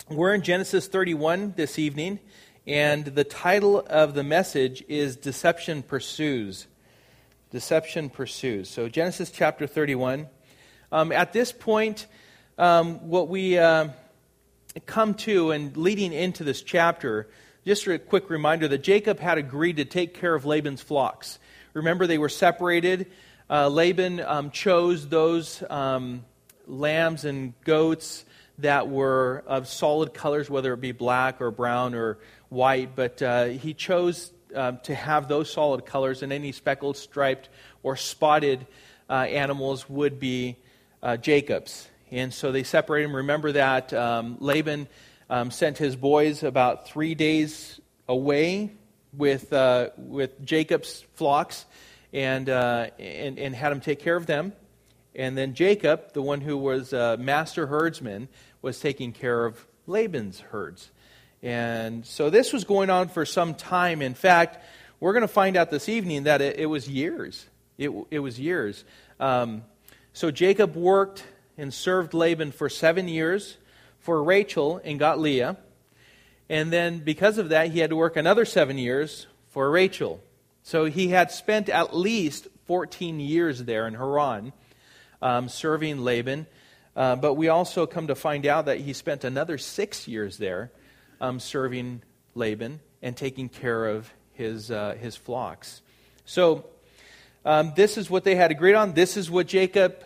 We're in Genesis 31 this evening, and the title of the message is Deception Pursues. Deception Pursues. So Genesis chapter 31. At this point, what we come to and leading into this chapter, just a quick reminder that Jacob had agreed to take care of Laban's flocks. Remember, they were separated. Laban chose those lambs and goats that were of solid colors, whether it be black or brown or white, but he chose to have those solid colors, and any speckled, striped, or spotted animals would be Jacob's. And so they separated him. Remember that Laban sent his boys about 3 days away with Jacob's flocks and had him take care of them. And then Jacob, the one who was master herdsman, was taking care of Laban's herds. And so this was going on for some time. In fact, we're going to find out this evening that it was years. It was years. So Jacob worked and served Laban for 7 years for Rachel and got Leah. And then because of that, he had to work another 7 years for Rachel. So he had spent at least 14 years there in Haran, serving Laban. But we also come to find out that he spent another 6 years there serving Laban and taking care of his flocks. So this is what they had agreed on. This is what Jacob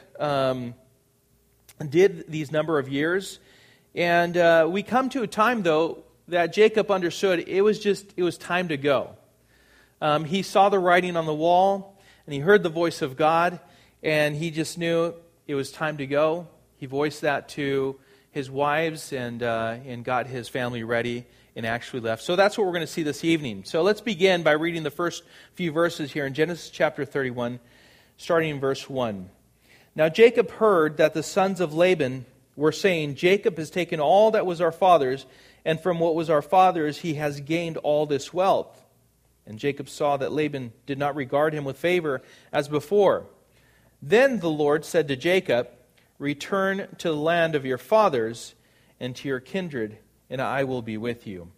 did these number of years. And we come to a time, though, that Jacob understood it was time to go. He saw the writing on the wall, and he heard the voice of God, and he just knew it was time to go. He voiced that to his wives and got his family ready and actually left. So that's what we're going to see this evening. So let's begin by reading the first few verses here in Genesis chapter 31, starting in verse 1. Now Jacob heard that the sons of Laban were saying, Jacob has taken all that was our father's, and from what was our father's he has gained all this wealth. And Jacob saw that Laban did not regard him with favor as before. Then the Lord said to Jacob, return to the land of your fathers and to your kindred, and I will be with you.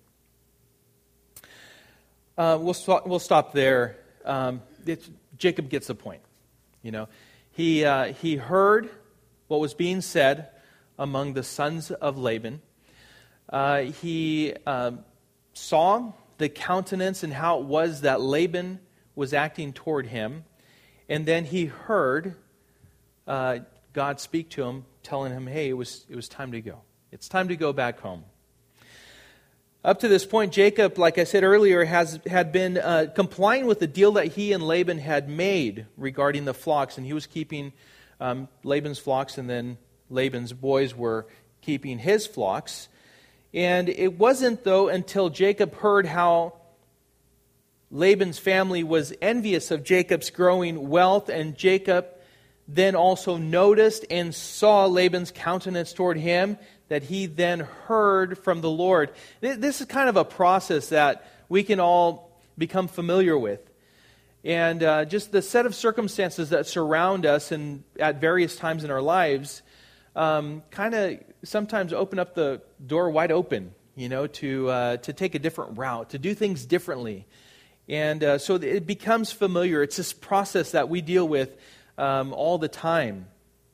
We'll stop there. Jacob gets the point. You know, he heard what was being said among the sons of Laban. He saw the countenance and how it was that Laban was acting toward him. And then he heard God speak to him, telling him, hey, it was time to go. It's time to go back home. Up to this point, Jacob, like I said earlier, had been complying with the deal that he and Laban had made regarding the flocks. And he was keeping Laban's flocks, and then Laban's boys were keeping his flocks. And it wasn't, though, until Jacob heard how Laban's family was envious of Jacob's growing wealth, and Jacob then also noticed and saw Laban's countenance toward him, that he then heard from the Lord. This is kind of a process that we can all become familiar with. And just the set of circumstances that surround us and at various times in our lives kind of sometimes open up the door wide open, you know, to take a different route, to do things differently. And so it becomes familiar. It's this process that we deal with all the time.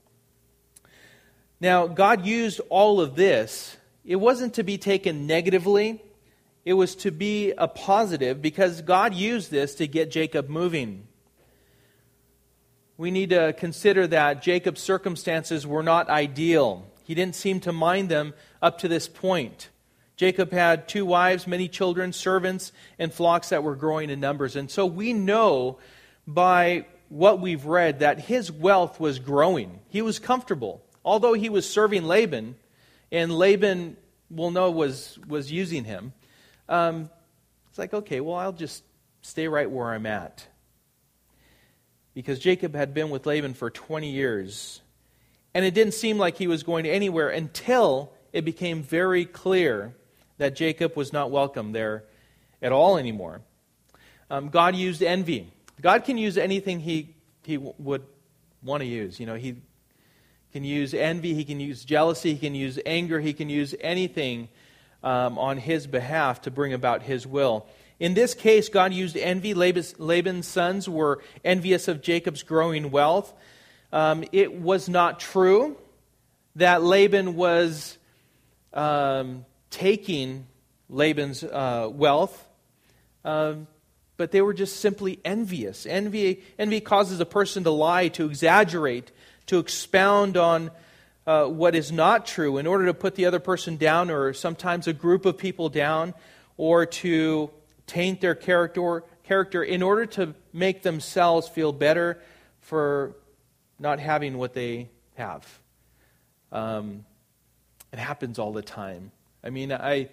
Now, God used all of this. It wasn't to be taken negatively. It was to be a positive, because God used this to get Jacob moving. We need to consider that Jacob's circumstances were not ideal. He didn't seem to mind them up to this point. Jacob had 2 wives, many children, servants, and flocks that were growing in numbers. And so we know by what we've read that his wealth was growing. He was comfortable. Although he was serving Laban, and Laban, we'll know, was using him, it's like, okay, well, I'll just stay right where I'm at. Because Jacob had been with Laban for 20 years. And it didn't seem like he was going anywhere until it became very clear that Jacob was not welcome there at all anymore. God used envy. God can use anything he would want to use. You know, he can use envy, he can use jealousy, he can use anger, he can use anything on his behalf to bring about his will. In this case, God used envy. Laban's sons were envious of Jacob's growing wealth. It was not true that Laban was taking Laban's wealth, but they were just simply envious. Envy causes a person to lie, to exaggerate, to expound on what is not true in order to put the other person down, or sometimes a group of people down, or to taint their character in order to make themselves feel better for not having what they have. It happens all the time. I mean,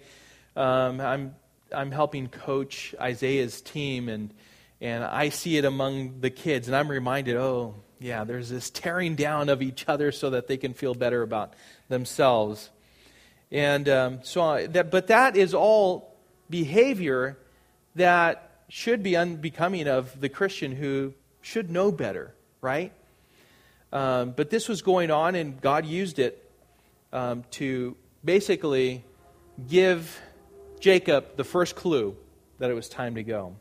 I'm helping coach Isaiah's team, and I see it among the kids, and I'm reminded, oh, yeah, there's this tearing down of each other so that they can feel better about themselves. And but that is all behavior that should be unbecoming of the Christian who should know better, right? But this was going on, and God used it to basically give Jacob the first clue that it was time to go.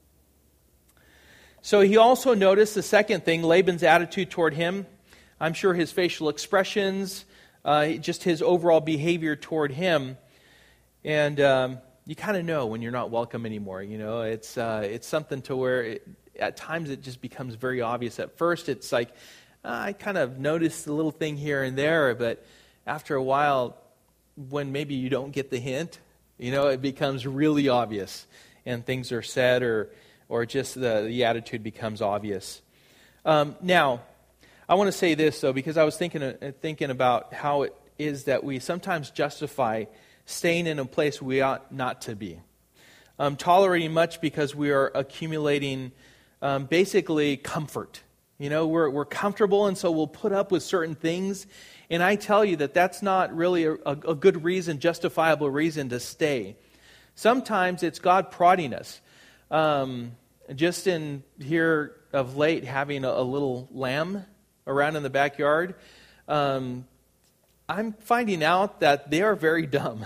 So he also noticed the second thing, Laban's attitude toward him. I'm sure his facial expressions, just his overall behavior toward him. And you kind of know when you're not welcome anymore. You know, it's something to where at times it just becomes very obvious. At first it's like, I kind of noticed a little thing here and there, but after a while, when maybe you don't get the hint, you know, it becomes really obvious, and things are said, or just the attitude becomes obvious. Now, I want to say this though, because I was thinking about how it is that we sometimes justify staying in a place we ought not to be, tolerating much because we are accumulating basically comfort. You know, we're comfortable, and so we'll put up with certain things. And I tell you that that's not really a good reason, justifiable reason to stay. Sometimes it's God prodding us. Just in here of late, having a little lamb around in the backyard, I'm finding out that they are very dumb.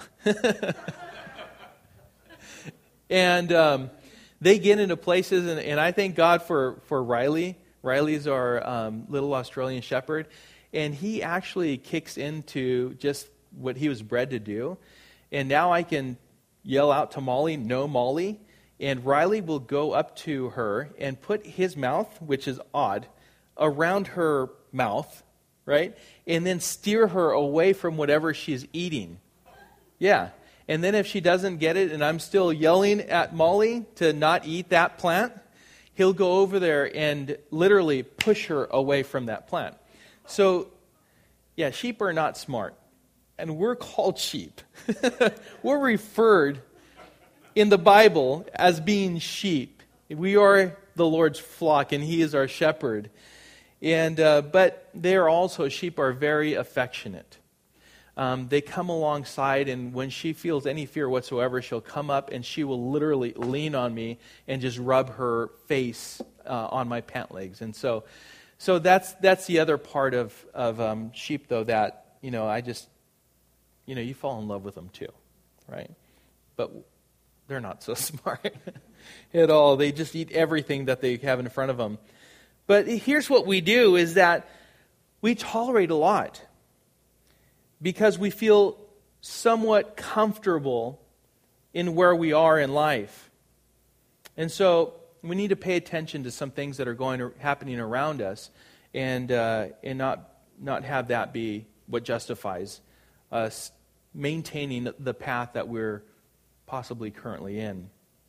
And they get into places, and I thank God for Riley. Riley's our little Australian shepherd, and he actually kicks into just what he was bred to do. And now I can yell out to Molly, "No, Molly," and Riley will go up to her and put his mouth, which is odd, around her mouth, right? And then steer her away from whatever she's eating. Yeah. And then if she doesn't get it, and I'm still yelling at Molly to not eat that plant, he'll go over there and literally push her away from that plant. So, yeah, sheep are not smart. And we're called sheep. We're referred in the Bible as being sheep. We are the Lord's flock, and He is our shepherd. And but they are also, sheep are very affectionate. They come alongside, and when she feels any fear whatsoever, she'll come up and she will literally lean on me and just rub her face on my pant legs. And so that's the other part of sheep, though, that, you know, I just, you know, you fall in love with them too, right? But they're not so smart at all. They just eat everything that they have in front of them. But here's what we do, is that we tolerate a lot because we feel somewhat comfortable in where we are in life. And so we need to pay attention to some things that are happening around us, and not have that be what justifies us maintaining the path that we're possibly currently in.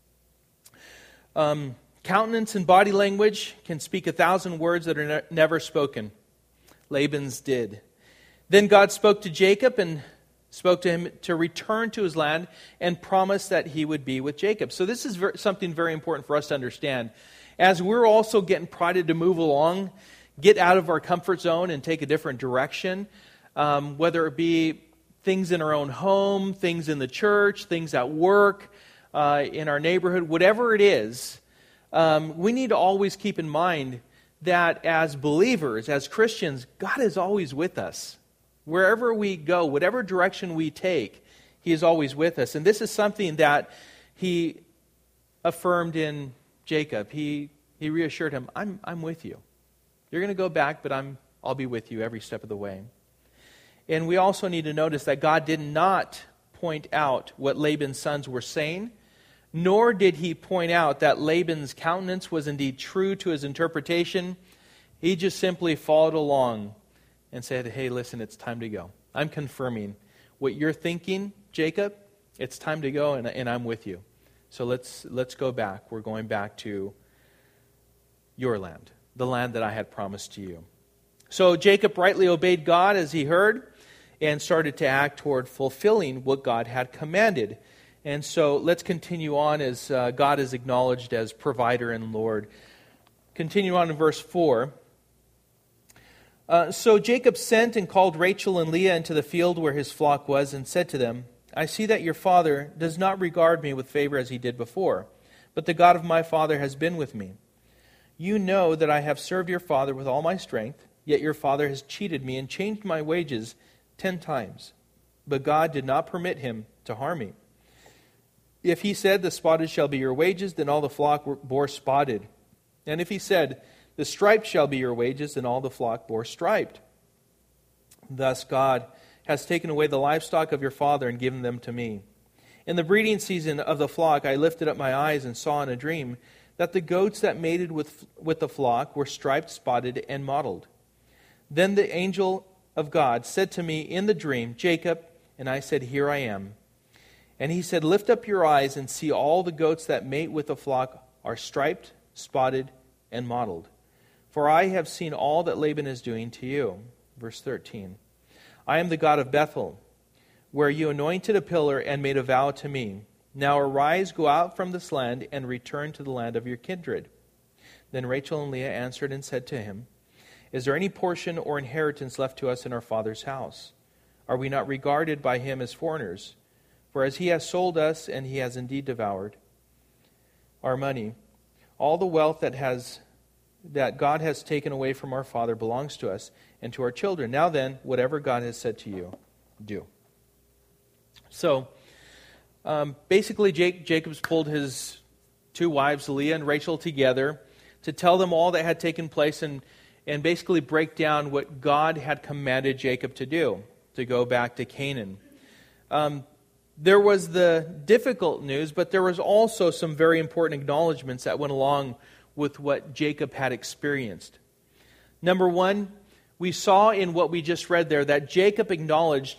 Countenance and body language can speak 1,000 words that are never spoken. Laban's did. Then God spoke to Jacob and spoke to him to return to his land and promised that he would be with Jacob. So this is something very important for us to understand. As we're also getting prodded to move along, get out of our comfort zone and take a different direction, whether it be things in our own home, things in the church, things at work, in our neighborhood, whatever it is, we need to always keep in mind that as believers, as Christians, God is always with us. Wherever we go, whatever direction we take, He is always with us. And this is something that He affirmed in Jacob. He reassured him, I'm with you. You're going to go back, but I'll be with you every step of the way. And we also need to notice that God did not point out what Laban's sons were saying, nor did He point out that Laban's countenance was indeed true to his interpretation. He just simply followed along and said, hey, listen, it's time to go. I'm confirming what you're thinking, Jacob. It's time to go, and I'm with you. So let's go back. We're going back to your land, the land that I had promised to you. So Jacob rightly obeyed God as he heard and started to act toward fulfilling what God had commanded. And so let's continue on as God is acknowledged as provider and Lord. Continue on in verse 4. So Jacob sent and called Rachel and Leah into the field where his flock was and said to them, I see that your father does not regard me with favor as he did before, but the God of my father has been with me. You know that I have served your father with all my strength, yet your father has cheated me and changed my wages 10 times. But God did not permit him to harm me. If he said, the spotted shall be your wages, then all the flock bore spotted. And if he said, the striped shall be your wages, then all the flock bore striped. Thus God has taken away the livestock of your father and given them to me. In the breeding season of the flock, I lifted up my eyes and saw in a dream that the goats that mated with the flock were striped, spotted, and mottled. Then the angel of God said to me in the dream, Jacob, and I said, here I am. And he said, lift up your eyes and see all the goats that mate with the flock are striped, spotted, and mottled. For I have seen all that Laban is doing to you. Verse 13. I am the God of Bethel, where you anointed a pillar and made a vow to me. Now arise, go out from this land, and return to the land of your kindred. Then Rachel and Leah answered and said to him, is there any portion or inheritance left to us in our father's house? Are we not regarded by him as foreigners? For as he has sold us, and he has indeed devoured our money, all the wealth that God has taken away from our father belongs to us and to our children. Now then, whatever God has said to you, do. So, basically Jacob's pulled his two wives, Leah and Rachel, together to tell them all that had taken place and basically break down what God had commanded Jacob to do, to go back to Canaan. There was the difficult news, but there was also some very important acknowledgments that went along with what Jacob had experienced. Number one, we saw in what we just read there that Jacob acknowledged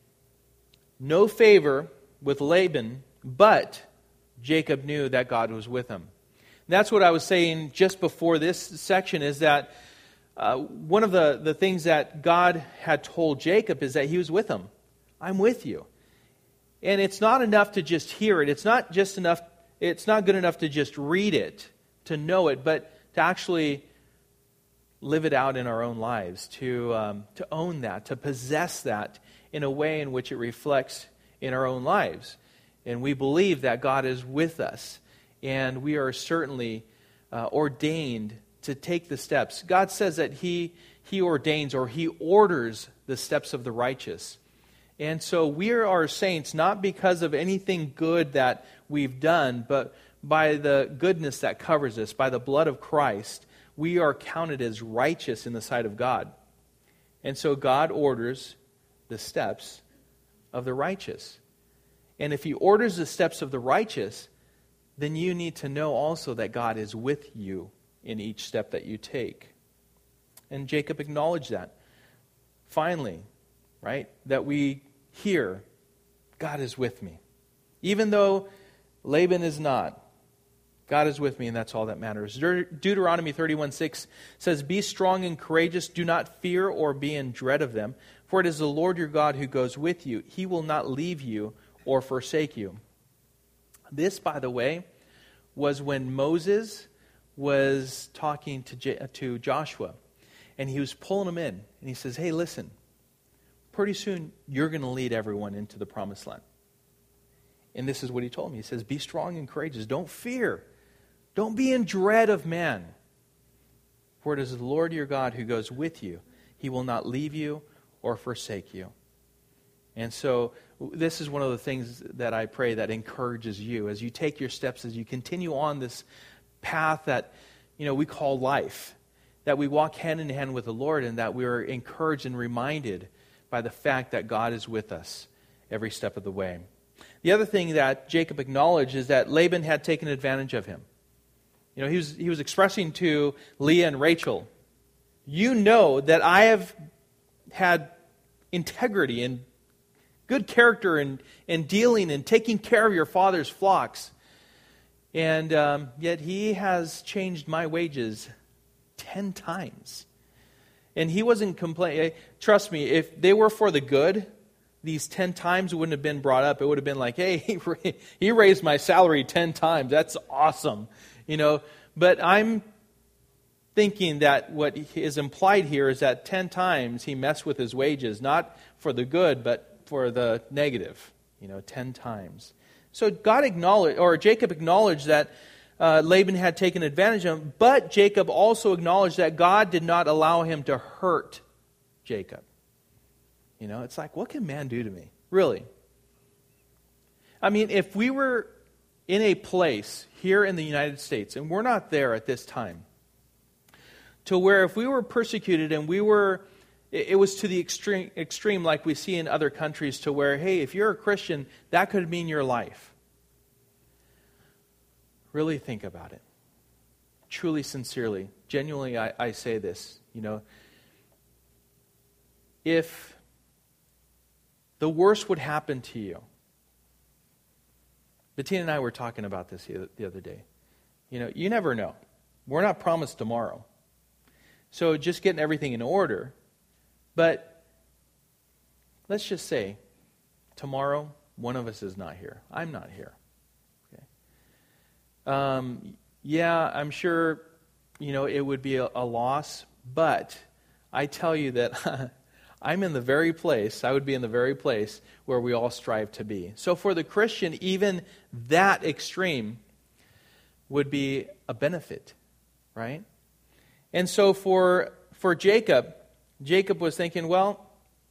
no favor with Laban, but Jacob knew that God was with him. And that's what I was saying just before this section, is that one of the things that God had told Jacob is that He was with him. I'm with you. And it's not enough to just hear it. It's not good enough to just read it, to know it, but to actually live it out in our own lives, to own that, to possess that in a way in which it reflects in our own lives. And we believe that God is with us, and we are certainly ordained to take the steps. God says that He ordains, or He orders the steps of the righteous. And so we are saints not because of anything good that we've done, but by the goodness that covers us, by the blood of Christ, we are counted as righteous in the sight of God. And so God orders the steps of the righteous. And if He orders the steps of the righteous, then you need to know also that God is with you in each step that you take. And Jacob acknowledged that. Finally, right, that we hear, God is with me. Even though Laban is not, God is with me, and that's all that matters. Deuteronomy 31:6 says, be strong and courageous, do not fear or be in dread of them, for it is the Lord your God who goes with you. He will not leave you or forsake you. This, by the way, was when Moses was talking to Joshua, and he was pulling him in, and he says, hey, listen, pretty soon you're going to lead everyone into the promised land. And this is what he told me. He says, be strong and courageous. Don't fear. Don't be in dread of man. For it is the Lord your God who goes with you. He will not leave you or forsake you. And so this is one of the things that I pray that encourages you as you take your steps, as you continue on this path that we call life, that we walk hand in hand with the Lord, and that we are encouraged and reminded by the fact that God is with us every step of the way. The other thing that Jacob acknowledged is that Laban had taken advantage of him. He was expressing to Leah and Rachel, you know that I have had integrity and good character in dealing and taking care of your father's flocks. And yet he has changed my wages 10 times. And he wasn't complaining. Trust me, if they were for the good, these 10 times wouldn't have been brought up. It would have been like, hey, he raised my salary 10 times. That's awesome. But I'm thinking that what is implied here is that 10 times he messed with his wages, not for the good, but for the negative, 10 times. So Jacob acknowledged that Laban had taken advantage of him, but Jacob also acknowledged that God did not allow him to hurt Jacob. It's like, what can man do to me? Really? I mean, if we were in a place here in the United States, and we're not there at this time, to where if we were persecuted and it was to the extreme like we see in other countries, to where, hey, if you're a Christian, that could mean your life. Really think about it. Truly, sincerely, genuinely, I say this, if the worst would happen to you. Bettina and I were talking about this the other day. You never know. We're not promised tomorrow. So just getting everything in order. But let's just say tomorrow one of us is not here. I'm not here. Okay. Yeah, I'm sure it would be a loss, but I tell you that I would be in the very place where we all strive to be. So for the Christian, even that extreme would be a benefit, right? And so for Jacob was thinking, well,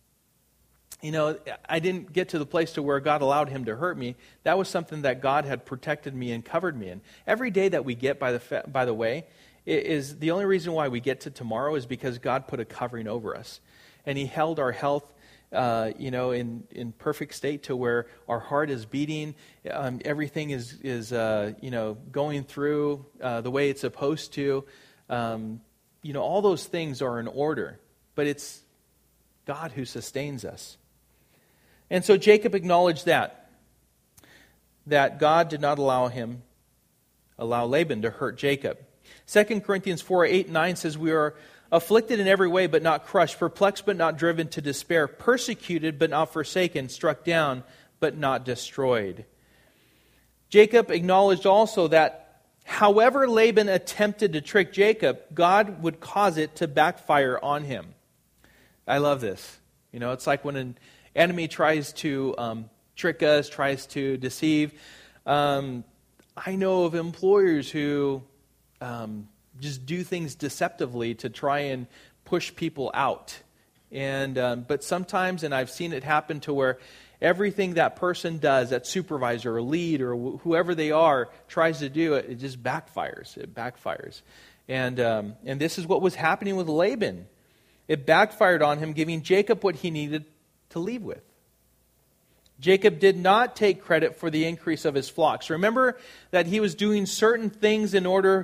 I didn't get to the place to where God allowed him to hurt me. That was something that God had protected me and covered me in. Every day that we get, by the way, is the only reason why we get to tomorrow is because God put a covering over us. And He held our health, in perfect state to where our heart is beating. Everything is going through the way it's supposed to. All those things are in order. But it's God who sustains us. And so Jacob acknowledged that God did not allow Laban to hurt Jacob. 2 Corinthians 4:8-9 says, we are afflicted in every way, but not crushed, perplexed, but not driven to despair, persecuted, but not forsaken, struck down, but not destroyed. Jacob acknowledged also that however Laban attempted to trick Jacob, God would cause it to backfire on him. I love this. It's like when an enemy tries to trick us, tries to deceive. I know of employers who just do things deceptively to try and push people out. But sometimes, and I've seen it happen to where everything that person does, that supervisor or lead or whoever they are, tries to do it just backfires. It backfires. And this is what was happening with Laban. It backfired on him, giving Jacob what he needed to leave with. Jacob did not take credit for the increase of his flocks. Remember that he was doing certain things in order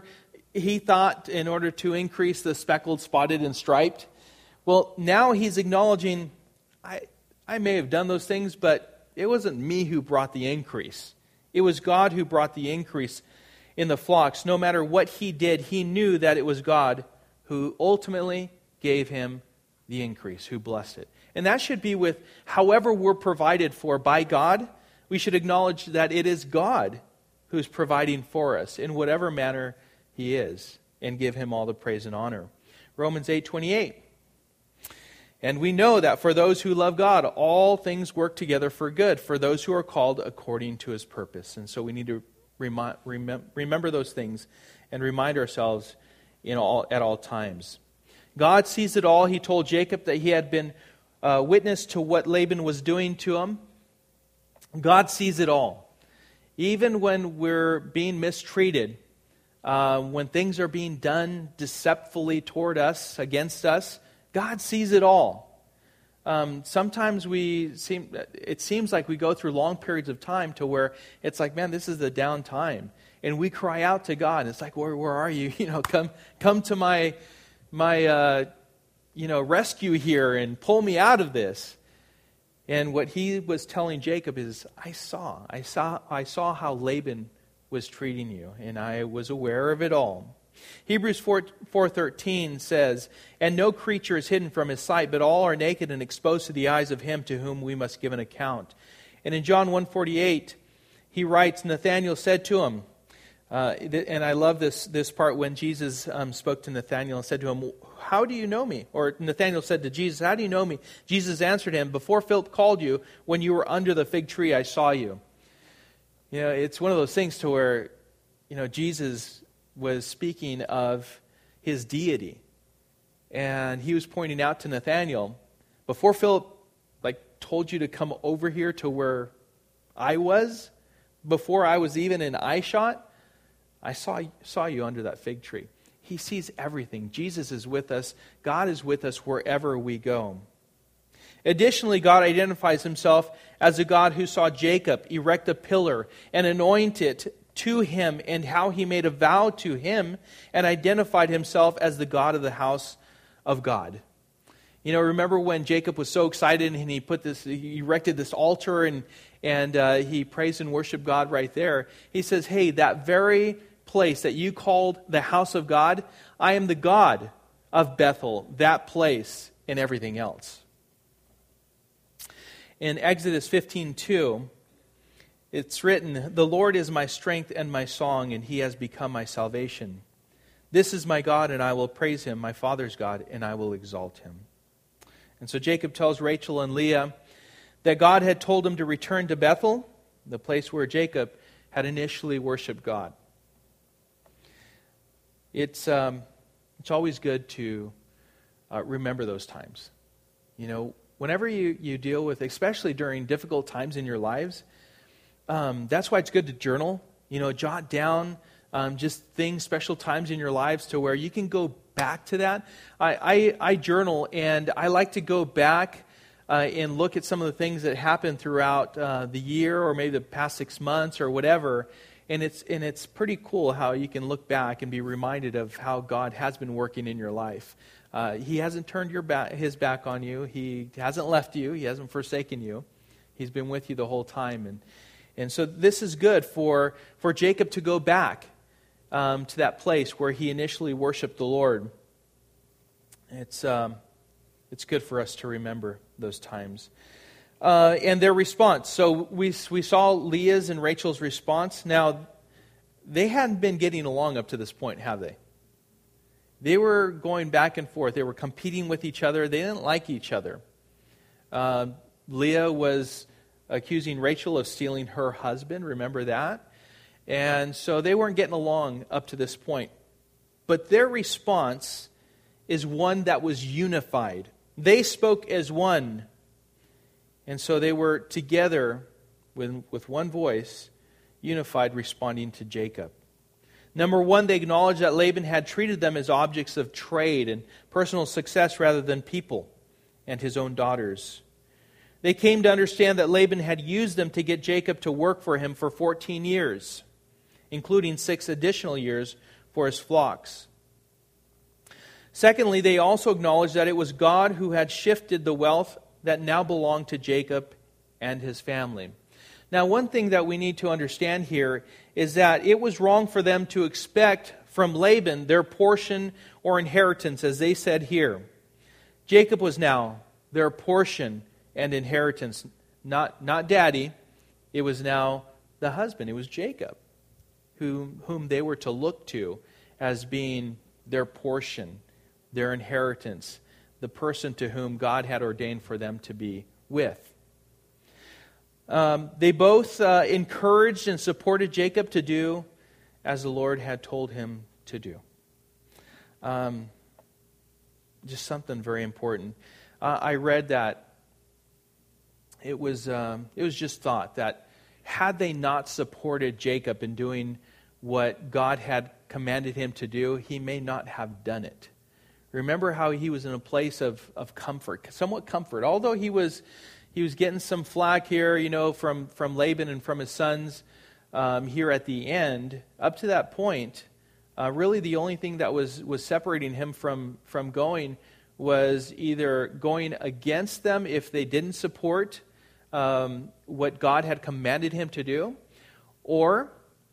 to increase the speckled, spotted, and striped. Well, now he's acknowledging, I may have done those things, but it wasn't me who brought the increase. It was God who brought the increase in the flocks. No matter what he did, he knew that it was God who ultimately gave him the increase, who blessed it. And that should be with however we're provided for by God. We should acknowledge that it is God who's providing for us in whatever manner He is, and give Him all the praise and honor. Romans 8:28. And we know that for those who love God, all things work together for good, for those who are called according to His purpose. And so we need to remember those things and remind ourselves at all times. God sees it all. He told Jacob that he had been witness to what Laban was doing to him. God sees it all. Even when we're being mistreated, when things are being done deceptively toward us, against us, God sees it all. Sometimes it seems like we go through long periods of time to where it's like, man, this is the down time. And we cry out to God. It's like, where are you? Come to my rescue here and pull me out of this. And what he was telling Jacob is, I saw how Laban was treating you, and I was aware of it all. Hebrews 4:13 says, and no creature is hidden from his sight, but all are naked and exposed to the eyes of him to whom we must give an account. And in John 1:48, he writes, Nathanael said to him, and I love this part when Jesus spoke to Nathanael and said to him, how do you know me? Or Nathanael said to Jesus, how do you know me? Jesus answered him, before Philip called you, when you were under the fig tree, I saw you. It's one of those things to where, Jesus was speaking of his deity. And he was pointing out to Nathanael, before Philip told you to come over here to where I was, before I was even in eyeshot, I saw you under that fig tree. He sees everything. Jesus is with us. God is with us wherever we go. Additionally, God identifies himself as a God who saw Jacob erect a pillar and anoint it to him, and how he made a vow to him and identified himself as the God of the house of God. Remember when Jacob was so excited and he erected this altar and he praised and worshiped God right there. He says, hey, that very place that you called the house of God, I am the God of Bethel, that place and everything else. In Exodus 15:2, it's written, the Lord is my strength and my song, and he has become my salvation. This is my God, and I will praise him, my father's God, and I will exalt him. And so Jacob tells Rachel and Leah that God had told him to return to Bethel, the place where Jacob had initially worshipped God. It's always good to remember those times. Whenever you deal with, especially during difficult times in your lives, that's why it's good to journal. Jot down just things, special times in your lives to where you can go back to that. I journal, and I like to go back and look at some of the things that happened throughout the year or maybe the past 6 months or whatever. And it's pretty cool how you can look back and be reminded of how God has been working in your life. He hasn't turned his back on you. He hasn't left you. He hasn't forsaken you. He's been with you the whole time. And so this is good for Jacob to go back to that place where he initially worshiped the Lord. It's good for us to remember those times. And their response. So we saw Leah's and Rachel's response. Now, they hadn't been getting along up to this point, have they? They were going back and forth. They were competing with each other. They didn't like each other. Leah was accusing Rachel of stealing her husband. Remember that? And so they weren't getting along up to this point. But their response is one that was unified. They spoke as one. And so they were together with one voice, unified, responding to Jacob. Number one, they acknowledged that Laban had treated them as objects of trade and personal success rather than people and his own daughters. They came to understand that Laban had used them to get Jacob to work for him for 14 years, including 6 additional years for his flocks. Secondly, they also acknowledged that it was God who had shifted the wealth that now belonged to Jacob and his family. Now, one thing that we need to understand here is that it was wrong for them to expect from Laban their portion or inheritance, as they said here. Jacob was now their portion and inheritance, not daddy. It was now the husband. It was Jacob, whom they were to look to as being their portion, their inheritance, the person to whom God had ordained for them to be with. They both encouraged and supported Jacob to do as the Lord had told him to do. Just something very important. I read that it was just thought that had they not supported Jacob in doing what God had commanded him to do, he may not have done it. Remember how he was in a place of comfort, somewhat comfort. Although he was getting some flack here, from Laban and from his sons here at the end. Up to that point, really the only thing that was separating him from going was either going against them if they didn't support what God had commanded him to do, or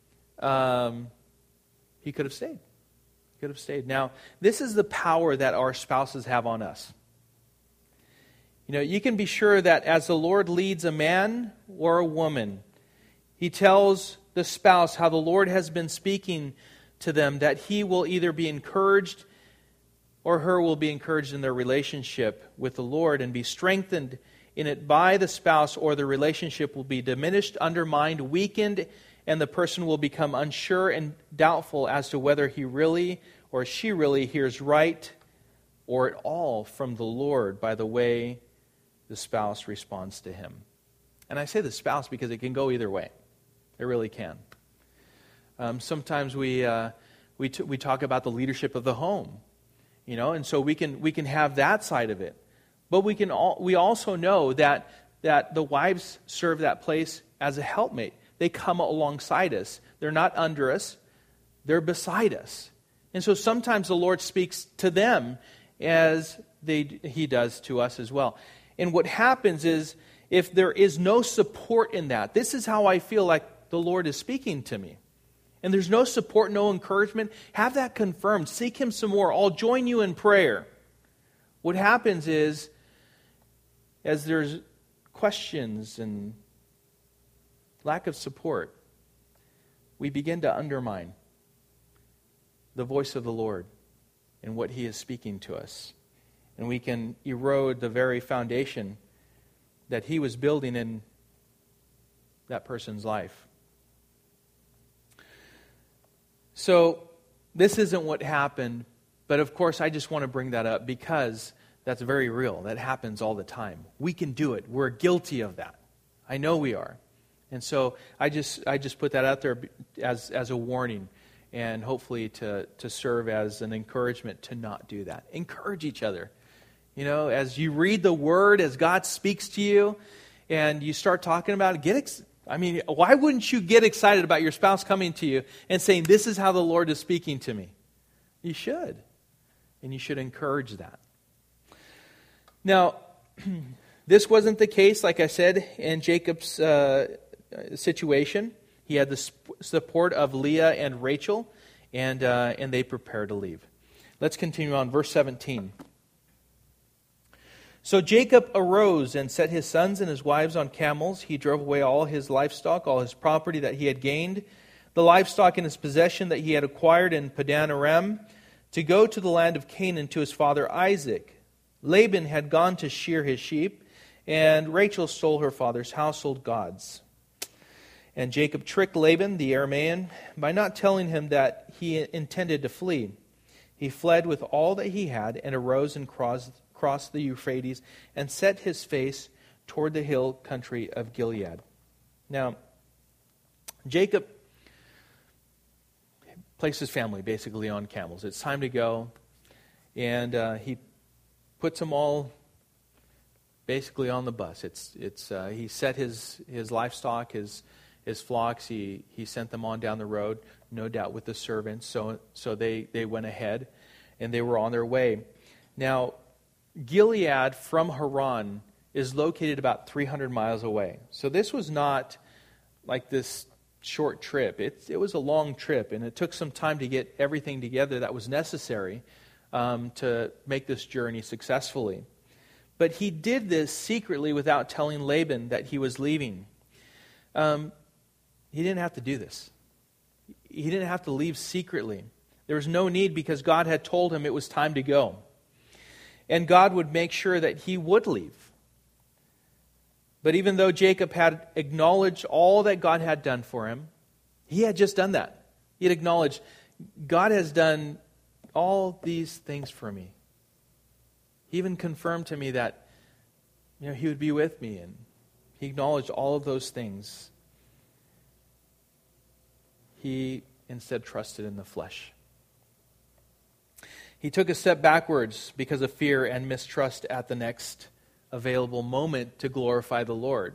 he could have stayed. Now, this is the power that our spouses have on us. You can be sure that as the Lord leads a man or a woman, he tells the spouse how the Lord has been speaking to them, that he will either be encouraged or her will be encouraged in their relationship with the Lord and be strengthened in it by the spouse, or the relationship will be diminished, undermined, weakened, and the person will become unsure and doubtful as to whether he really or she really hears right or at all from the Lord by the way the spouse responds to him. And I say the spouse because it can go either way. It really can. Sometimes we talk about the leadership of the home, and so we can have that side of it. But we also know that the wives serve that place as a helpmate. They come alongside us. They're not under us. They're beside us. And so sometimes the Lord speaks to them as He does to us as well. And what happens is, if there is no support in that, this is how I feel like the Lord is speaking to me. And there's no support, no encouragement, have that confirmed. Seek Him some more. I'll join you in prayer. What happens is, as there's questions and lack of support, we begin to undermine the voice of the Lord and what He is speaking to us. And we can erode the very foundation that He was building in that person's life. So, this isn't what happened, but of course I just want to bring that up because that's very real. That happens all the time. We can do it. We're guilty of that. I know we are. And so I just put that out there as a warning, and hopefully to serve as an encouragement to not do that. Encourage each other. As you read the Word, as God speaks to you, and you start talking about it, why wouldn't you get excited about your spouse coming to you and saying, "This is how the Lord is speaking to me"? You should. And you should encourage that. Now, this wasn't the case, like I said, in Jacob's situation. He had the support of Leah and Rachel, and they prepared to leave. Let's continue on, verse 17. So Jacob arose and set his sons and his wives on camels. He drove away all his livestock, all his property that he had gained, the livestock in his possession that he had acquired in Padan Aram, to go to the land of Canaan to his father Isaac. Laban had gone to shear his sheep, and Rachel stole her father's household gods. And Jacob tricked Laban, the Aramean, by not telling him that he intended to flee. He fled with all that he had and arose and crossed the Euphrates and set his face toward the hill country of Gilead. Now, Jacob placed his family basically on camels. It's time to go. And he puts them all basically on the bus. He set his livestock, his flocks. He sent them on down the road, no doubt with the servants. So they went ahead, and they were on their way. Now, Gilead from Haran is located about 300 miles away. So this was not like this short trip. It was a long trip, and it took some time to get everything together that was necessary to make this journey successfully. But he did this secretly without telling Laban that he was leaving. He didn't have to do this. He didn't have to leave secretly. There was no need because God had told him it was time to go. And God would make sure that he would leave. But even though Jacob had acknowledged all that God had done for him, he had just done that. He had acknowledged, God has done all these things for me. He even confirmed to me that, he would be with me, and he acknowledged all of those things. He instead trusted in the flesh. He took a step backwards because of fear and mistrust at the next available moment to glorify the Lord.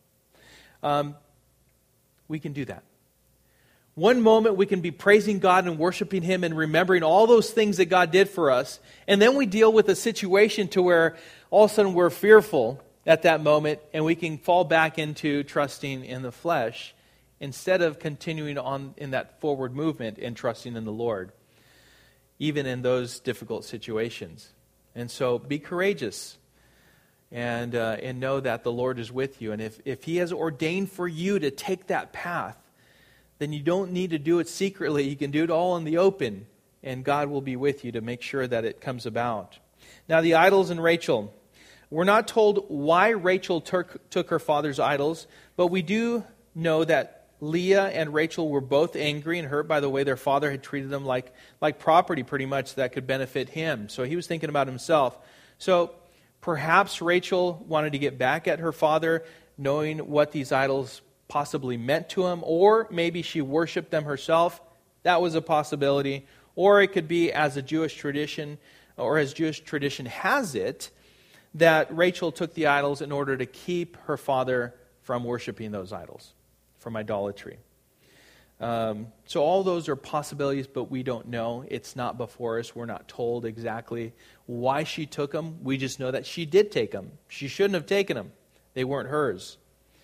We can do that. One moment we can be praising God and worshiping Him and remembering all those things that God did for us. And then we deal with a situation to where all of a sudden we're fearful at that moment, and we can fall back into trusting in the flesh instead of continuing on in that forward movement and trusting in the Lord, even in those difficult situations. And so be courageous and know that the Lord is with you. And if He has ordained for you to take that path, then you don't need to do it secretly. You can do it all in the open, and God will be with you to make sure that it comes about. Now, the idols and Rachel. We're not told why Rachel took her father's idols, but we do know that Leah and Rachel were both angry and hurt by the way their father had treated them like property pretty much that could benefit him. So he was thinking about himself. So perhaps Rachel wanted to get back at her father, knowing what these idols possibly meant to him, or maybe she worshipped them herself. That was a possibility. Or it could be as a Jewish tradition, or as Jewish tradition has it, that Rachel took the idols in order to keep her father from worshiping those idols, from idolatry. So all those are possibilities, but we don't know. It's not before us. We're not told exactly why she took them. We just know that she did take them. She shouldn't have taken them. They weren't hers.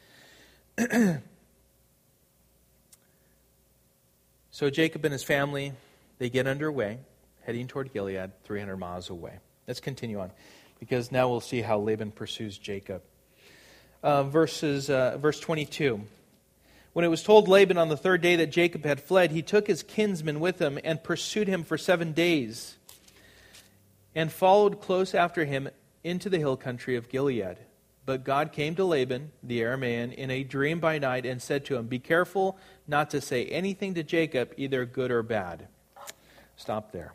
So Jacob and his family, they get underway, heading toward Gilead, 300 miles away. Let's continue on, because now we'll see how Laban pursues Jacob. Verse 22. When it was told Laban on the third day that Jacob had fled, he took his kinsman with him and pursued him for 7 days, and followed close after him into the hill country of Gilead. But God came to Laban, the Aramean, in a dream by night and said to him, "Be careful not to say anything to Jacob, either good or bad." Stop there.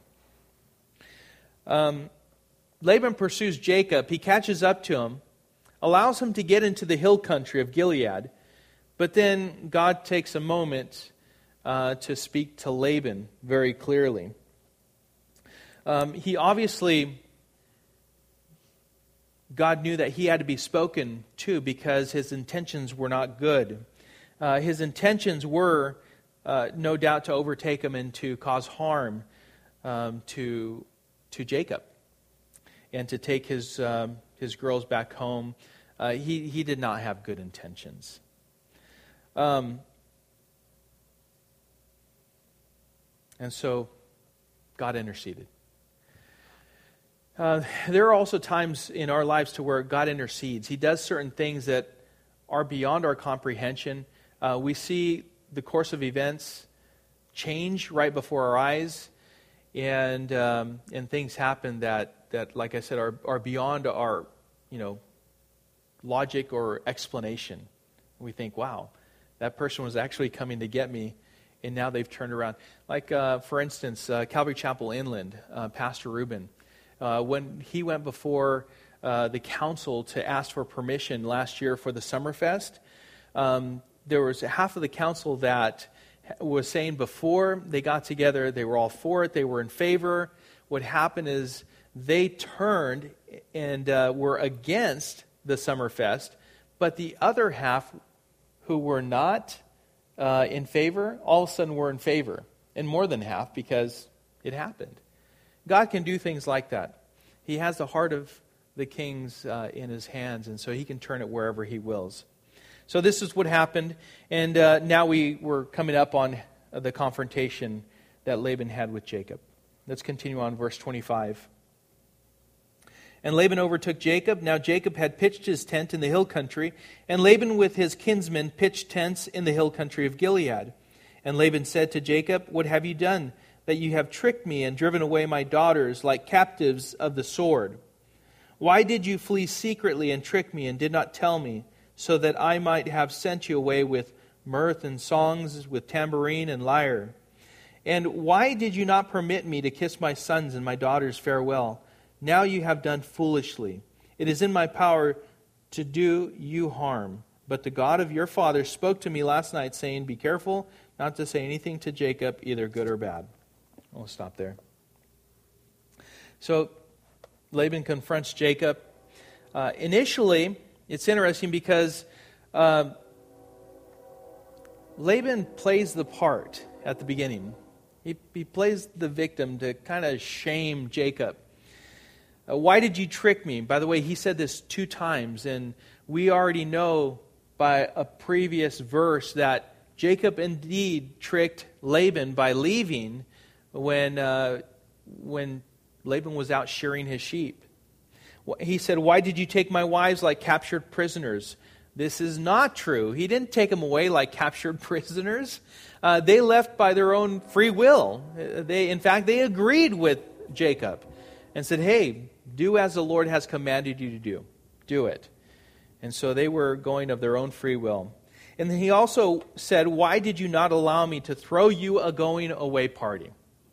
Laban pursues Jacob. He catches up to him, allows him to get into the hill country of Gilead, but then God takes a moment to speak to Laban very clearly. He obviously... God knew that he had to be spoken to because his intentions were not good. His intentions were, no doubt, to overtake him and to cause harm to Jacob and to take his girls back home. He did not have good intentions. And so God interceded. There are also times in our lives to where God intercedes. He does certain things that are beyond our comprehension. We see the course of events change right before our eyes, and things happen that, like I said, are beyond our logic or explanation. We think, wow, that person was actually coming to get me, and now they've turned around. Like, for instance, Calvary Chapel Inland, Pastor Reuben. When he went before the council to ask for permission last year for the Summerfest, there was half of the council that was saying before they got together, they were all for it, they were in favor. What happened is they turned and were against the Summerfest, but the other half who were not in favor, all of a sudden were in favor, and more than half because it happened. God can do things like that. He has the heart of the kings in His hands, and so He can turn it wherever He wills. So this is what happened, and now we're coming up on the confrontation that Laban had with Jacob. Let's continue on verse 25. And Laban overtook Jacob. Now Jacob had pitched his tent in the hill country, and Laban with his kinsmen pitched tents in the hill country of Gilead. And Laban said to Jacob, "What have you done, that you have tricked me and driven away my daughters like captives of the sword? Why did you flee secretly and trick me and did not tell me, so that I might have sent you away with mirth and songs, with tambourine and lyre? And why did you not permit me to kiss my sons and my daughters farewell? Now you have done foolishly. It is in my power to do you harm. But the God of your father spoke to me last night, saying, be careful not to say anything to Jacob, either good or bad. I'll stop there. So Laban confronts Jacob. Initially, it's interesting because Laban plays the part at the beginning. He plays the victim to kind of shame Jacob. Why did you trick me? By the way, he said this 2 times, and we already know by a previous verse that Jacob indeed tricked Laban by leaving when Laban was out shearing his sheep. He said, why did you take my wives like captured prisoners? This is not true. He didn't take them away like captured prisoners. They left by their own free will. In fact, they agreed with Jacob and said, hey, do as the Lord has commanded you to do. Do it. And so they were going of their own free will. And then he also said, why did you not allow me to throw you a going away party?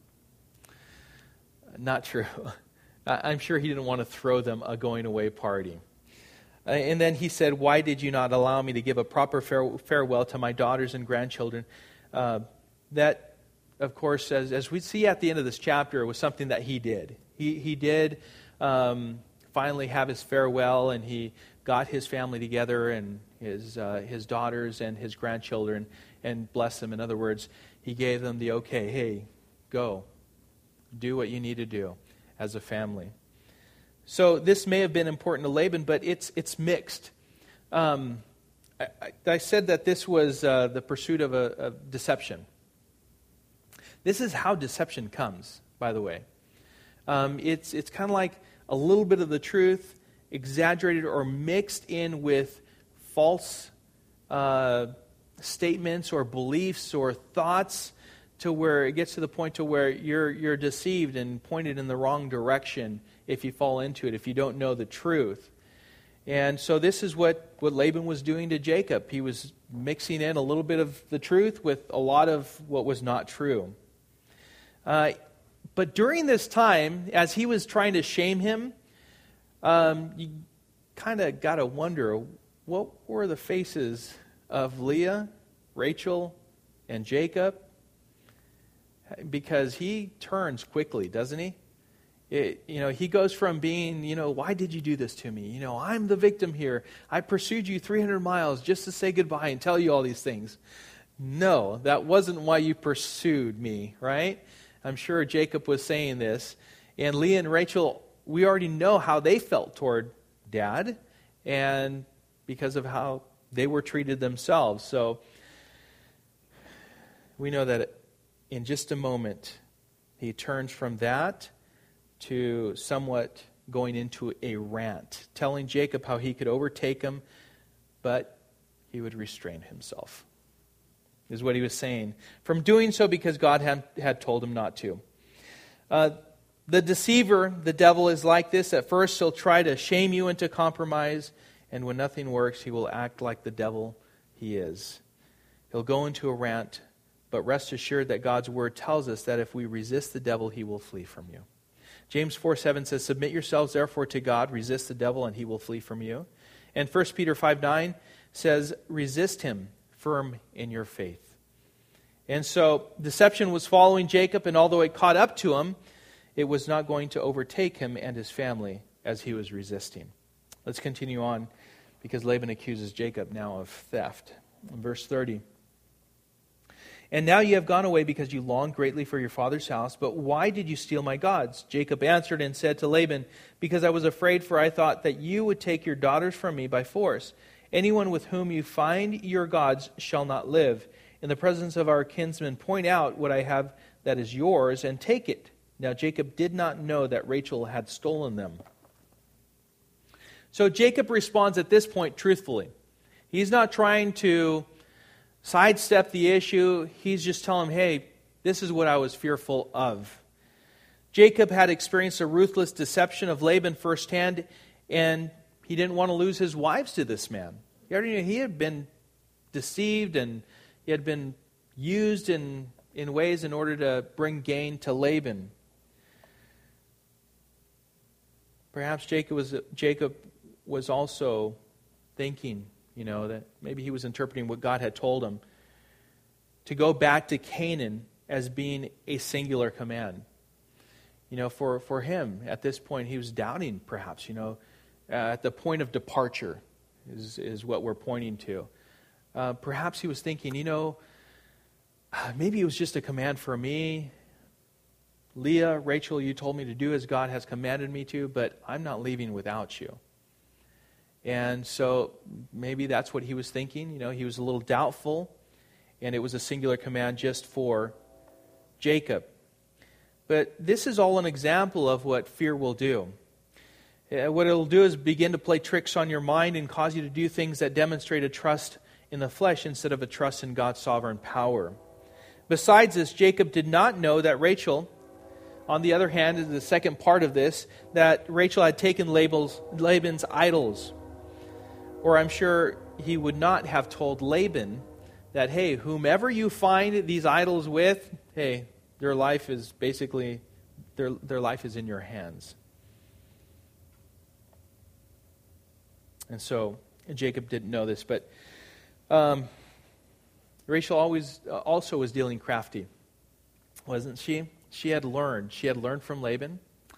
Not true. I'm sure he didn't want to throw them a going away party. And then he said, why did you not allow me to give a proper farewell to my daughters and grandchildren? That, of course, as we see at the end of this chapter, was something that he did. He did finally have his farewell, and he got his family together and his daughters and his grandchildren and blessed them. In other words, he gave them the okay, hey, go. Do what you need to do as a family. So this may have been important to Laban, but it's mixed. I said that this was the pursuit of a deception. This is how deception comes, by the way. It's kind of like a little bit of the truth, exaggerated or mixed in with false statements or beliefs or thoughts, to where it gets to the point to where you're deceived and pointed in the wrong direction if you fall into it, if you don't know the truth. And so this is what Laban was doing to Jacob. He was mixing in a little bit of the truth with a lot of what was not true. But during this time, as he was trying to shame him, you kind of got to wonder, what were the faces of Leah, Rachel, and Jacob? Because he turns quickly, doesn't he? He goes from being, why did you do this to me? I'm the victim here. I pursued you 300 miles just to say goodbye and tell you all these things. No, that wasn't why you pursued me, right? I'm sure Jacob was saying this. And Leah and Rachel, we already know how they felt toward Dad, and because of how they were treated themselves. So we know that in just a moment, he turns from that to somewhat going into a rant, telling Jacob how he could overtake him, but he would restrain himself, is what he was saying. From doing so because God had told him not to. The deceiver, the devil, is like this. At first, he'll try to shame you into compromise, and when nothing works, he will act like the devil he is. He'll go into a rant, but rest assured that God's word tells us that if we resist the devil, he will flee from you. James 4:7 says, submit yourselves therefore to God, resist the devil, and he will flee from you. And 1 Peter 5:9 says, resist him, firm in your faith. And so deception was following Jacob, and although it caught up to him, it was not going to overtake him and his family as he was resisting. Let's continue on, because Laban accuses Jacob now of theft. In verse 30. And now you have gone away because you longed greatly for your father's house. But why did you steal my gods? Jacob answered and said to Laban, because I was afraid, for I thought that you would take your daughters from me by force. Anyone with whom you find your gods shall not live. In the presence of our kinsmen, point out what I have that is yours and take it. Now Jacob did not know that Rachel had stolen them. So Jacob responds at this point truthfully. He's not trying to sidestep the issue. He's just telling him, hey, this is what I was fearful of. Jacob had experienced a ruthless deception of Laban firsthand, and he didn't want to lose his wives to this man. He already knew he had been deceived, and he had been used in in ways in order to bring gain to Laban. Perhaps Jacob was also thinking, that maybe he was interpreting what God had told him, to go back to Canaan as being a singular command. For him, at this point, he was doubting, perhaps, at the point of departure is what we're pointing to. Perhaps he was thinking, maybe it was just a command for me. Leah, Rachel, you told me to do as God has commanded me to, but I'm not leaving without you. And so maybe that's what he was thinking. He was a little doubtful, and it was a singular command just for Jacob. But this is all an example of what fear will do. What it'll do is begin to play tricks on your mind and cause you to do things that demonstrate a trust in the flesh instead of a trust in God's sovereign power. Besides this, Jacob did not know that Rachel, on the other hand, is the second part of this, that Rachel had taken Laban's idols. Or I'm sure he would not have told Laban that, hey, whomever you find these idols with, hey, their life is basically, their life is in your hands. And so Jacob didn't know this, but Rachel also was dealing crafty, wasn't she? She had learned from Laban.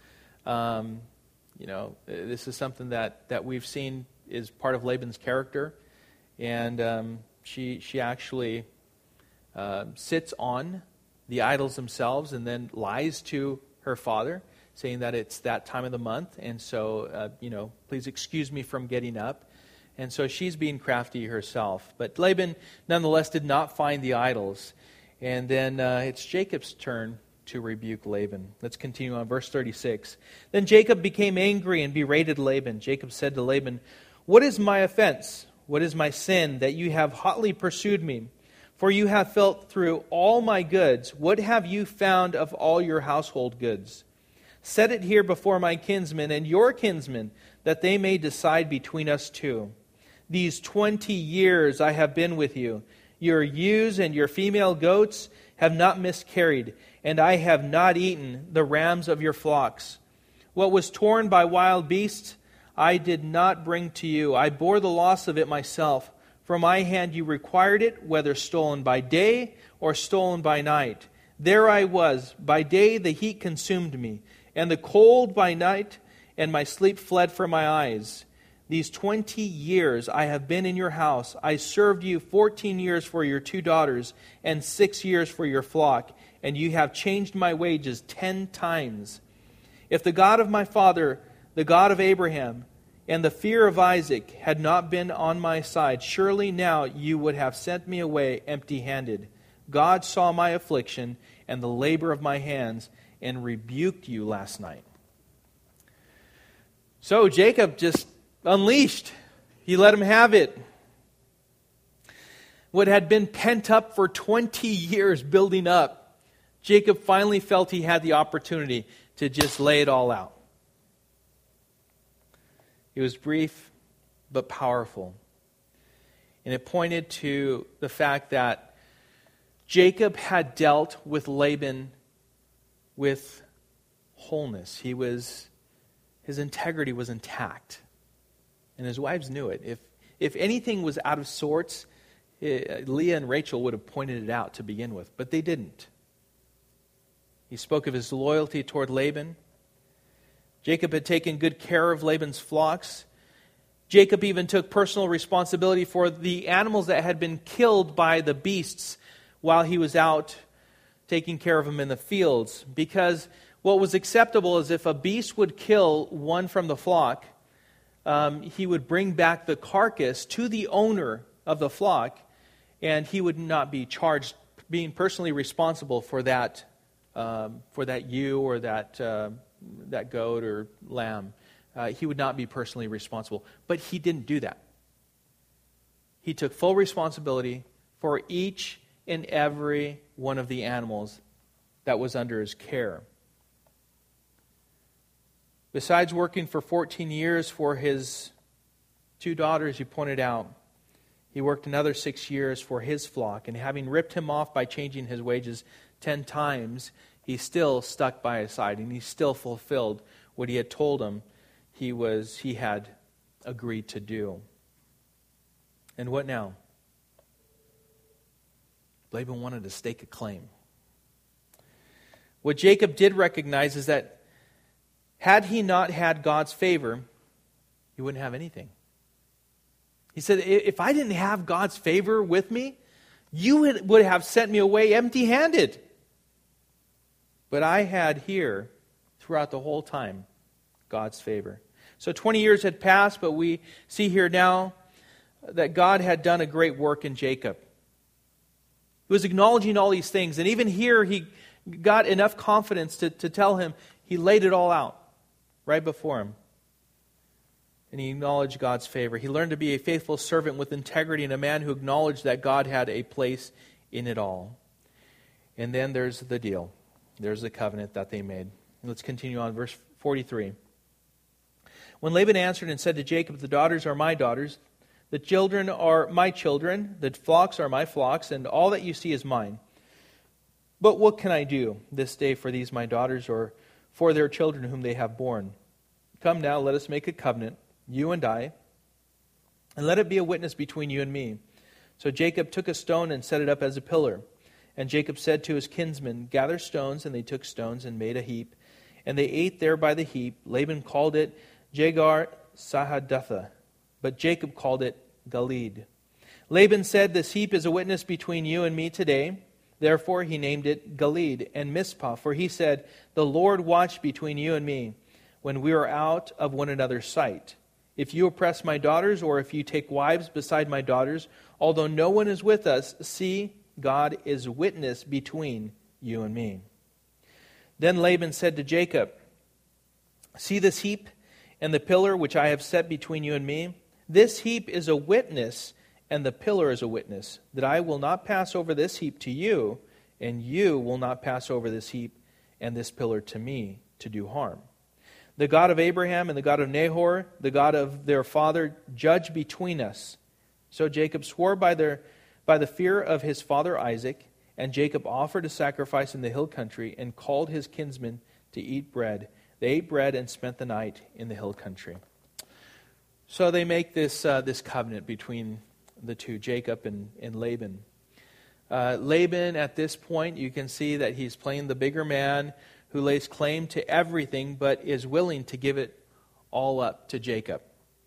This is something that we've seen is part of Laban's character, and she actually sits on the idols themselves and then lies to her father, saying that it's that time of the month, and so, please excuse me from getting up. And so she's being crafty herself. But Laban, nonetheless, did not find the idols. And then it's Jacob's turn to rebuke Laban. Let's continue on verse 36. Then Jacob became angry and berated Laban. Jacob said to Laban, "What is my offense? What is my sin that you have hotly pursued me? For you have felt through all my goods. What have you found of all your household goods? Set it here before my kinsmen and your kinsmen, that they may decide between us two. These 20 years I have been with you. Your ewes and your female goats have not miscarried, and I have not eaten the rams of your flocks. What was torn by wild beasts, I did not bring to you. I bore the loss of it myself. From my hand you required it, whether stolen by day or stolen by night. There I was. By day the heat consumed me, and the cold by night, and my sleep fled from my eyes. These 20 years I have been in your house. I served you 14 years for your 2 daughters, and 6 years for your flock, and you have changed my wages 10 times. If the God of my father, the God of Abraham, and the fear of Isaac had not been on my side, surely now you would have sent me away empty-handed. God saw my affliction and the labor of my hands, and rebuked you last night." So Jacob just unleashed. He let him have it. What had been pent up for 20 years building up, Jacob finally felt he had the opportunity to just lay it all out. It was brief but powerful. And it pointed to the fact that Jacob had dealt with Laban with wholeness. His integrity was intact. And his wives knew it. If anything was out of sorts, Leah and Rachel would have pointed it out to begin with, but they didn't. He spoke of his loyalty toward Laban. Jacob had taken good care of Laban's flocks. Jacob even took personal responsibility for the animals that had been killed by the beasts while he was out taking care of them in the fields. Because what was acceptable is if a beast would kill one from the flock, he would bring back the carcass to the owner of the flock, and he would not be charged being personally responsible for that ewe or that goat or lamb. He would not be personally responsible. But he didn't do that. He took full responsibility for each and every one of the animals that was under his care. Besides working for 14 years for his 2 daughters, he pointed out, He worked another 6 years for his flock, and having ripped him off by changing his wages 10 times, he still stuck by his side, and he still fulfilled what he had told him he had agreed to do. And what now? Laban wanted to stake a claim. What Jacob did recognize is that had he not had God's favor, he wouldn't have anything. He said, if I didn't have God's favor with me, you would have sent me away empty-handed. But I had here, throughout the whole time, God's favor. So 20 years had passed, but we see here now that God had done a great work in Jacob. He was acknowledging all these things, and even here he got enough confidence to tell him, he laid it all out right before him. And he acknowledged God's favor. He learned to be a faithful servant with integrity and a man who acknowledged that God had a place in it all. And then there's the deal. There's the covenant that they made. Let's continue on, verse 43. When Laban answered and said to Jacob, the daughters are my daughters, the children are my children, the flocks are my flocks, and all that you see is mine. But what can I do this day for these my daughters, or for their children whom they have borne? Come now, let us make a covenant, you and I, and let it be a witness between you and me. So Jacob took a stone and set it up as a pillar. And Jacob said to his kinsmen, gather stones, and they took stones and made a heap. And they ate there by the heap. Laban called it Jegar Sahadutha, but Jacob called it Gilead. Laban said, this heap is a witness between you and me today. Therefore he named it Gilead and Mizpah, for he said, the Lord watched between you and me when we are out of one another's sight. If you oppress my daughters, or if you take wives beside my daughters, although no one is with us, see, God is witness between you and me. Then Laban said to Jacob, see this heap and the pillar which I have set between you and me? This heap is a witness, and the pillar is a witness, that I will not pass over this heap to you, and you will not pass over this heap and this pillar to me to do harm. The God of Abraham and the God of Nahor, the God of their father, judge between us. So Jacob swore by the fear of his father Isaac, and Jacob offered a sacrifice in the hill country and called his kinsmen to eat bread. They ate bread and spent the night in the hill country. So they make this covenant between the two, Jacob and Laban. Laban, at this point, you can see that he's playing the bigger man who lays claim to everything but is willing to give it all up to Jacob.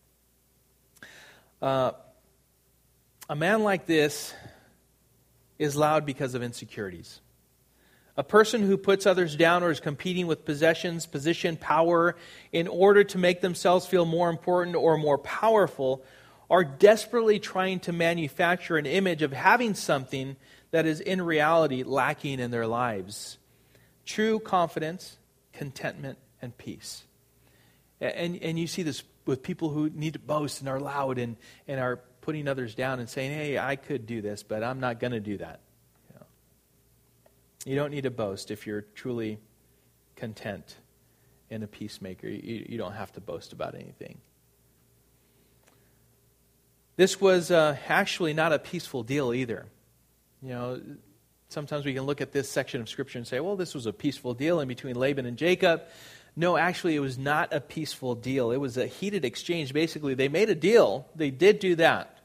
A man like this is loud because of insecurities. A person who puts others down or is competing with possessions, position, power in order to make themselves feel more important or more powerful are desperately trying to manufacture an image of having something that is in reality lacking in their lives. True confidence, contentment, and peace. And you see this with people who need to boast and are loud and are putting others down and saying, hey, I could do this, but I'm not going to do that. You don't need to boast if you're truly content and a peacemaker. You don't have to boast about anything. This was actually not a peaceful deal either. Sometimes we can look at this section of Scripture and say, well, this was a peaceful deal in between Laban and Jacob. No, actually, it was not a peaceful deal. It was a heated exchange. Basically, they made a deal. They did do that.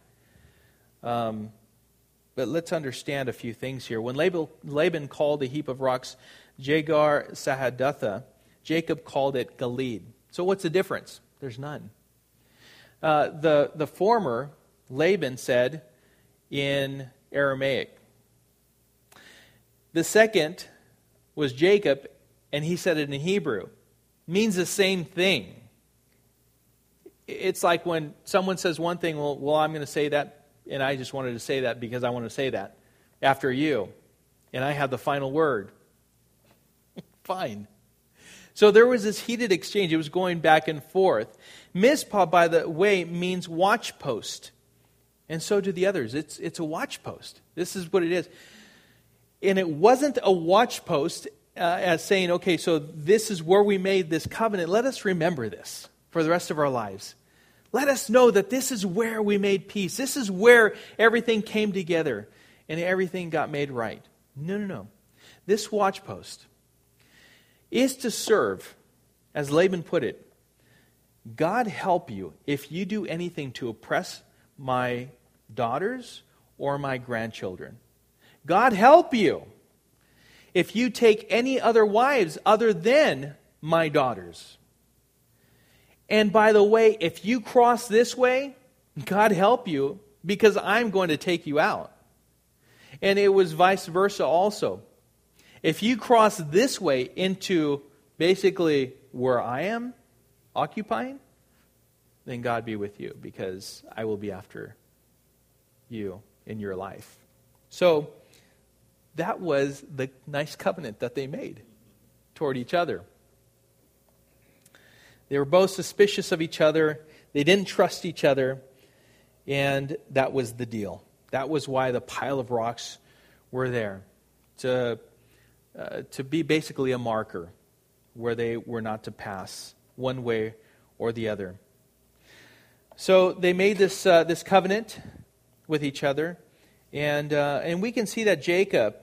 But let's understand a few things here. When Laban called the heap of rocks Jegar Sahadutha, Jacob called it Gilead. So what's the difference? There's none. The former, Laban said in Aramaic. The second was Jacob, and he said it in Hebrew. Means the same thing. It's like when someone says one thing, well, I'm going to say that, and I just wanted to say that because I want to say that after you, and I have the final word. Fine. So there was this heated exchange. It was going back and forth. Mizpah, by the way, means watch post. And so do the others. It's a watch post. This is what it is. And it wasn't a watch post as saying, okay, so this is where we made this covenant. Let us remember this for the rest of our lives. Let us know that this is where we made peace. This is where everything came together and everything got made right. No. This watchpost is to serve, as Laban put it, God help you if you do anything to oppress my daughters or my grandchildren. God help you if you take any other wives other than my daughters. And by the way, if you cross this way, God help you, because I'm going to take you out. And it was vice versa also. If you cross this way into basically where I am occupying, then God be with you, because I will be after you in your life. So that was the nice covenant that they made toward each other. They were both suspicious of each other. They didn't trust each other. And that was the deal. That was why the pile of rocks were there. To be basically a marker where they were not to pass one way or the other. So they made this covenant with each other. And we can see that Jacob,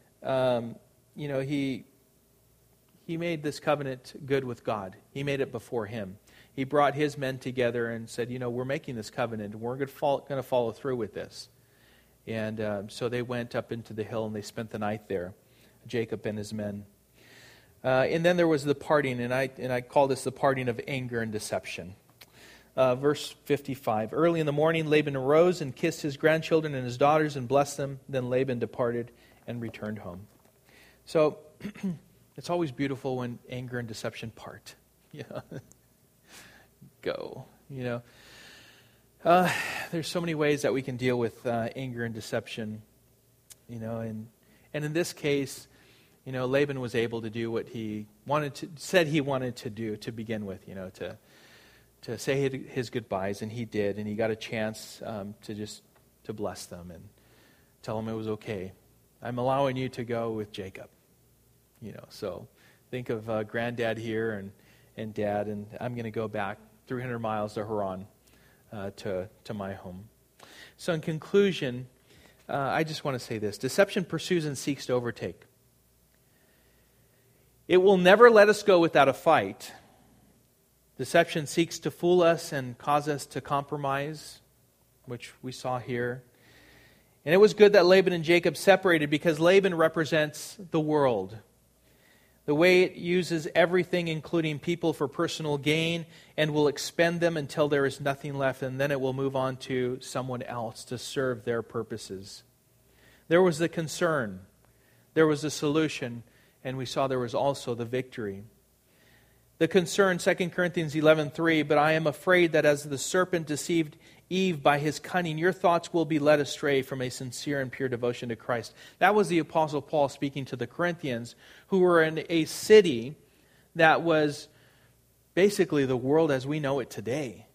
he made this covenant good with God. He made it before him. He brought his men together and said, we're making this covenant, and we're going to follow through with this. And so they went up into the hill, and they spent the night there, Jacob and his men. And then there was the parting, and I call this the parting of anger and deception. Verse 55, early in the morning, Laban arose and kissed his grandchildren and his daughters and blessed them. Then Laban departed and returned home. So it's always beautiful when anger and deception part. Go. There's so many ways that we can deal with anger and deception. And in this case, Laban was able to do what he said he wanted to do to begin with. To say his goodbyes, and he did, and he got a chance to bless them and tell them it was okay. I'm allowing you to go with Jacob. So think of granddad here and dad, and I'm going to go back 300 miles to Haran to my home. So in conclusion, I just want to say this. Deception pursues and seeks to overtake. It will never let us go without a fight. Deception seeks to fool us and cause us to compromise, which we saw here. And it was good that Laban and Jacob separated, because Laban represents the world. The way it uses everything, including people, for personal gain, and will expend them until there is nothing left, and then it will move on to someone else to serve their purposes. There was the concern, there was the solution, and we saw there was also the victory. The concern, 2 Corinthians 11:3, but I am afraid that as the serpent deceived Eve by his cunning, your thoughts will be led astray from a sincere and pure devotion to Christ. That was the Apostle Paul speaking to the Corinthians, who were in a city that was basically the world as we know it today.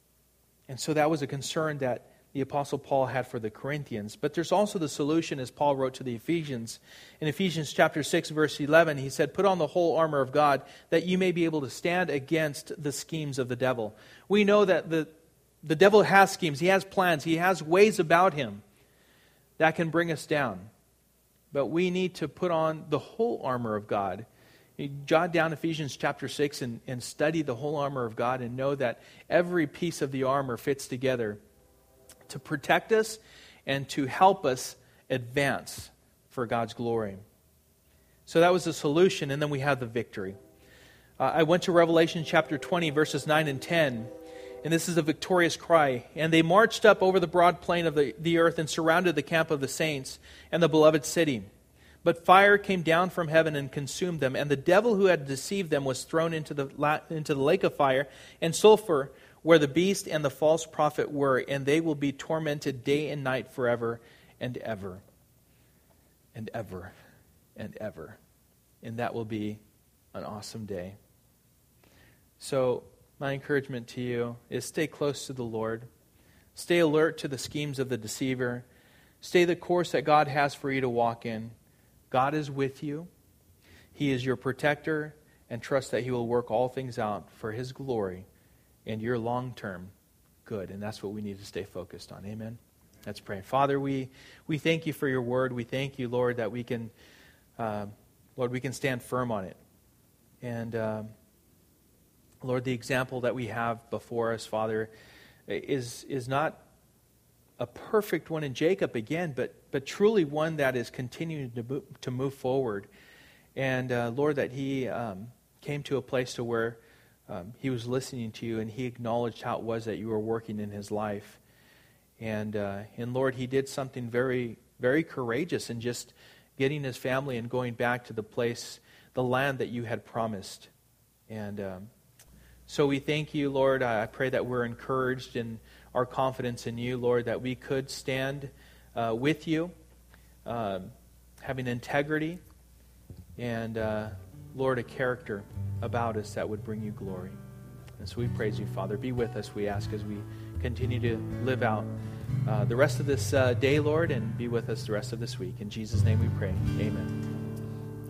And so that was a concern that the Apostle Paul had for the Corinthians. But there's also the solution, as Paul wrote to the Ephesians. In Ephesians chapter 6, verse 11, he said, put on the whole armor of God, that you may be able to stand against the schemes of the devil. We know that the devil has schemes, he has plans, he has ways about him that can bring us down. But we need to put on the whole armor of God. You jot down Ephesians chapter 6 and study the whole armor of God, and know that every piece of the armor fits together to protect us and to help us advance for God's glory. So that was the solution, and then we have the victory. I went to Revelation chapter 20, verses 9 and 10, and this is a victorious cry. And they marched up over the broad plain of the earth and surrounded the camp of the saints and the beloved city. But fire came down from heaven and consumed them, and the devil who had deceived them was thrown into the lake of fire and sulfur, where the beast and the false prophet were, and they will be tormented day and night forever and ever and ever and ever. And that will be an awesome day. So my encouragement to you is stay close to the Lord. Stay alert to the schemes of the deceiver. Stay the course that God has for you to walk in. God is with you. He is your protector, and trust that He will work all things out for His glory and your long-term good, and that's what we need to stay focused on. Amen? Let's pray. Father, we thank you for your word. We thank you, Lord, that we can, Lord, we can stand firm on it. And, Lord, the example that we have before us, Father, is not a perfect one in Jacob again, but truly one that is continuing to move forward. And, Lord, that he came to a place to where he was listening to you and he acknowledged how it was that you were working in his life. And Lord, he did something very, very courageous in just getting his family and going back to the place, the land that you had promised. And so we thank you, Lord. I pray that we're encouraged in our confidence in you, Lord, that we could stand with you, having integrity, and, Lord, a character about us that would bring you glory. And so we praise you, Father. Be with us, we ask, as we continue to live out the rest of this day, Lord, and be with us the rest of this week. In Jesus' name we pray. Amen.